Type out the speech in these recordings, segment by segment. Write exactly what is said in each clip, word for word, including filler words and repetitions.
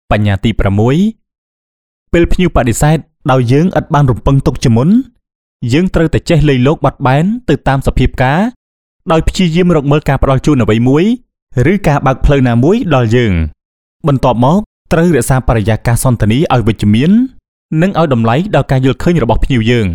បញ្ញត្តិប្រាំមួយពេលភ្ញៀវបដិសេធដោយយើងឥតបានរំពឹងទុកជាមុនយើងត្រូវតែចេះលៃលោកបាត់បែនទៅតាមសភាពការដោយព្យាយាមរកមើលការផ្ដល់ជូនអ្វីមួយឬការបើកផ្លូវណាមួយដល់យើងបន្ទាប់មកត្រូវរក្សាបរិយាកាសសន្ទនាឲ្យវិជ្ជមាននិងឲ្យតម្លៃដល់ការយល់ឃើញរបស់ភ្ញៀវយើង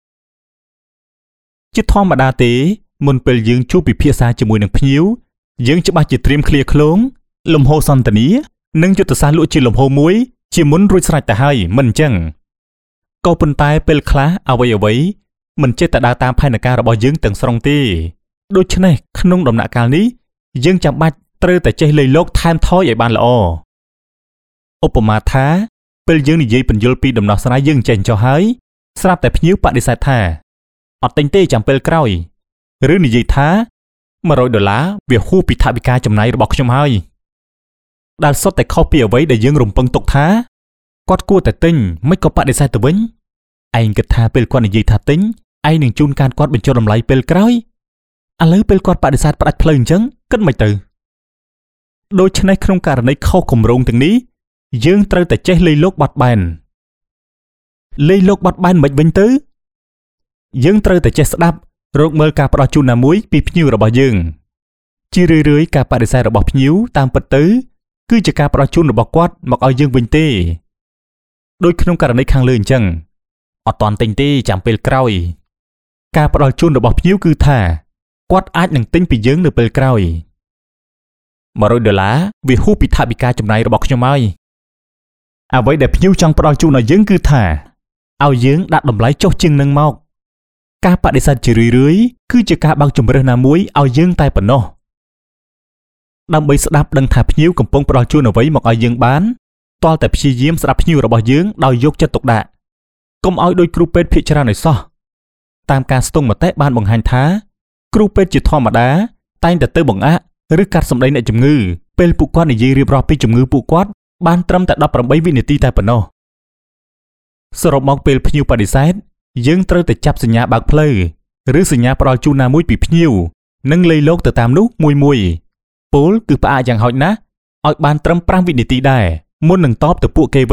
ជាធម្មតាទេមុនពេលយើងជួបពិភាក្សាជាមួយនឹងភ្ញៀវយើងច្បាស់ជាត្រៀមឃ្លាឃ្លោងលំហសន្ទនានិងយុទ្ធសាស្ត្រលក់ជាលំហមួយជាមុនរួចស្រេចទៅហើយមិនអញ្ចឹងក៏ប៉ុន្តែពេលខ្លះអ្វីអ្វីមិនចេះតែដើរតាមផែនការរបស់យើងទាំងស្រុងទេដូច្នេះក្នុងដំណាក់កាលនេះយើងចាំបាច់ត្រូវតែចេះលៃលោកថែមថយឲ្យបានល្អឧបមាថាពេលយើងនិយាយបញ្យល់ពីដំណោះស្រាយយើងចេញចុះហើយស្រាប់តែភ្ញៀវបដិសេធថាអត់ទិញទេចាំពេលក្រោយឬនិយាយថាមួយរយដុល្លារវាហួសពីថវិកាចំណាយរបស់ខ្ញុំហើយដែលសុទ្ធតែខុសពីអ្វីដែលយើងរំពឹងទុកថាគាត់គួរតែទិញមិនក៏បដិសេធទៅវិញឯងគិតថាពេលគាត់និយាយថាទិញឯងនឹងជូនកានគាត់បញ្ចុះតម្លៃពេលក្រោយឥឡូវពេលគាត់បដិសេធផ្ដាច់ផ្លូវអញ្ចឹងគិតមិនទៅដូច្នេះក្នុងករណីខុសគម្រោងទាំងនេះយើងត្រូវតែចេះលៃលោកបាត់បែនលៃលោកបាត់បែនមិនវិញទៅយើងត្រូវតែចេះស្ដាប់រកមើលការផ្ដល់ជូនណាមួយពីភ្ញៀវរបស់យើងជារឿយៗការបដិសេធរបស់ភ្ញៀវតាមពិតទៅគឺជាការផ្ដល់ជូនរបស់គាត់មកឲ្យយើងវិញទេដូចក្នុងករណីខាងលើអញ្ចឹងអត់ទាន់ទិញទេចាំពេលក្រោយការផ្ដល់ជូនរបស់ភ្ញៀវគឺថាគាត់អាចនឹងទិញពីយើងនៅពេលក្រោយមួយរយដុល្លារវាហួសពីថវិកាចំណាយរបស់ខ្ញុំហើយអ្វីដែលភ្ញៀវចង់ផ្ដល់ជូនឲ្យយើងគឺថាឲ្យយើងដាក់តម្លៃចុះជាងនឹងមកការបដិសេធជារឿយៗគឺជាការបើកជម្រើសណាមួយឲ្យយើងតែប៉ុណ្ណោះដើម្បីស្ដាប់ដឹងថាភ្ញៀវកំពុងផ្ដល់ជូនអ្វីមកឲ្យយើងបានទាល់តែព្យាយាមស្ដាប់ភ្ញៀវរបស់យើងដោយយកចិត្តទុកដាក់កុំឲ្យដូចគ្រូពេទ្យភាគច្រើនឲ្យសោះតាមការស្ទង់មតិបានបង្ហាញថាគ្រូពេទ្យជាធម្មតាតែងតែទៅបង្អាក់ឬកាត់សម្ដីអ្នកជំងឺពេលពួកគាត់និយាយរៀបរាប់ពីជំងឺពួកគាត់បានត្រឹមតែដប់ប្រាំបីវិនាទីតែប៉ុណ្ណោះសរុបមកពេលភ្ញៀវបដិសេធយើងត្រូវតែចាប់សញ្ញាបើកផ្លូវឬសញ្ញាផ្ដល់ជូនណាមួយពីភ្ញៀវនិងលៃលោកទៅតាមនោះមួយមួយពលគឺផ្អាកយ៉ាងហោចណាស់ឲ្យបានត្រឹមប្រាំវិនាទីដែរមុននឹងតបទៅពួកគេវិញ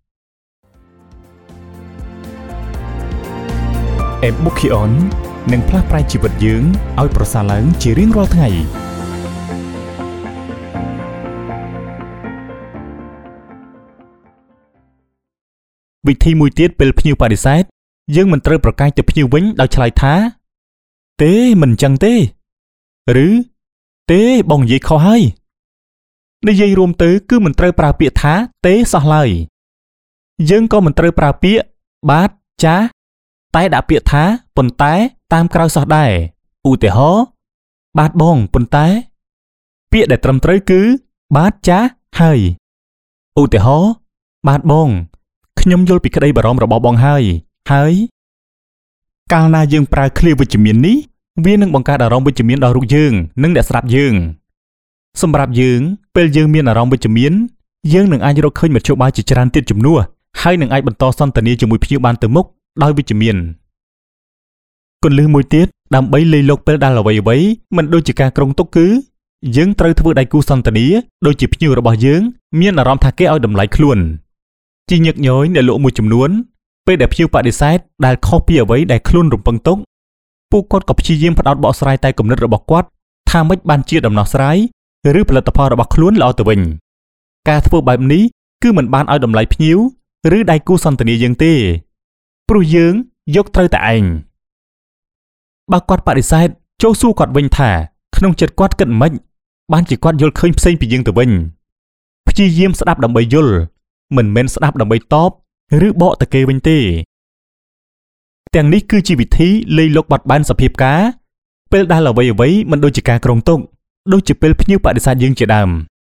Ebookyon នឹងផ្លាស់ប្រែជីវិតយើងឲ្យប្រសើរឡើងជារៀងរាល់ថ្ងៃវិធីមួយទៀតពេលភ្ញៀវបដិសេធយើងមិនត្រូវប្រកែកទៅភ្ញៀវវិញដោយឆ្លើយថាទេមិនអញ្ចឹងទេឬទេបងនិយាយខុសហើយនិយាយរួមទៅគឺមិនត្រូវប្រើពាក្យថាទេសោះឡើយយើងក៏មិនត្រូវប្រើពាក្យបាទចាតែដាក់ពាក្យថាប៉ុន្តែតាមក្រៅសោះដែរឧទាហរណ៍បាទបងប៉ុន្តែពាក្យដែលត្រឹមត្រូវគឺបាទចាហើយឧទាហរណ៍បាទបងខ្ញុំយល់ពីក្តីបារម្ភរបស់បងហើយហើយកាលណាយើងប្រើឃ្លាវិជ្ជមាននេះវានឹងបង្កើតអារម្មណ៍វិជ្ជមានដល់រូបយើងនិងអ្នកស្ដាប់យើងសម្រាប់យើងពេលយើងមានអារម្មណ៍វិជ្ជមានយើងនឹងអាចរកឃើញមធ្យោបាយជាច្រើនទៀតជំនួសហើយនឹងអាចបន្តសន្ទនាជាមួយភ្ញៀវបានទៅមុខដោយវិជ្ជមានគន្លឹះមួយទៀតដើម្បីលៃលកពេលដែលអ្វីអ្វីមិនដូចជាការក្រុងទុកគឺយើងត្រូវធ្វើដៃគូសន្ទនាដូចជាភ្ញៀវរបស់យើងមានអារម្មណ៍ថាគេឲ្យតម្លៃខ្លួនជាញឹកញយអ្នកលក់មួយចំនួនពេលដែលភ្ញៀវបដិសេធដែលខុសពីអ្វីដែលខ្លួនរំពឹងទុកពួកគាត់ក៏ព្យាយាមផ្ដោតបកស្រាយតែគំនិតរបស់គាត់ថាម៉េចបានជាដំណោះស្រាយឬផលិតផលរបស់ខ្លួនល្អទៅវិញការធ្វើបែបនេះគឺមិនបានឲ្យតម្លៃភ្ញៀវឬដៃគូសន្ទនាយើងទេព្រោះយើងយកត្រូវតែឯងបើគាត់បដិសេធចូលសួរគាត់វិញថាក្នុងចិត្តគាត់គិតម៉េចបានជាគាត់យល់ឃើញផ្សេងពីយើងទៅវិញព្យាយាមស្ដាប់ដើម្បីយល់មិនមែនស្ដាប់ដើម្បីតបឬបកទៅគេវិញទេទាំងនេះគឺជាវិធីលៃលកបាត់បែនសភាពការពេលដែលអ្វីអ្វីមិនដូចជាការក្រុងទុកដូចជាពេលភ្ញៀវបដិសេធយើងជាដើម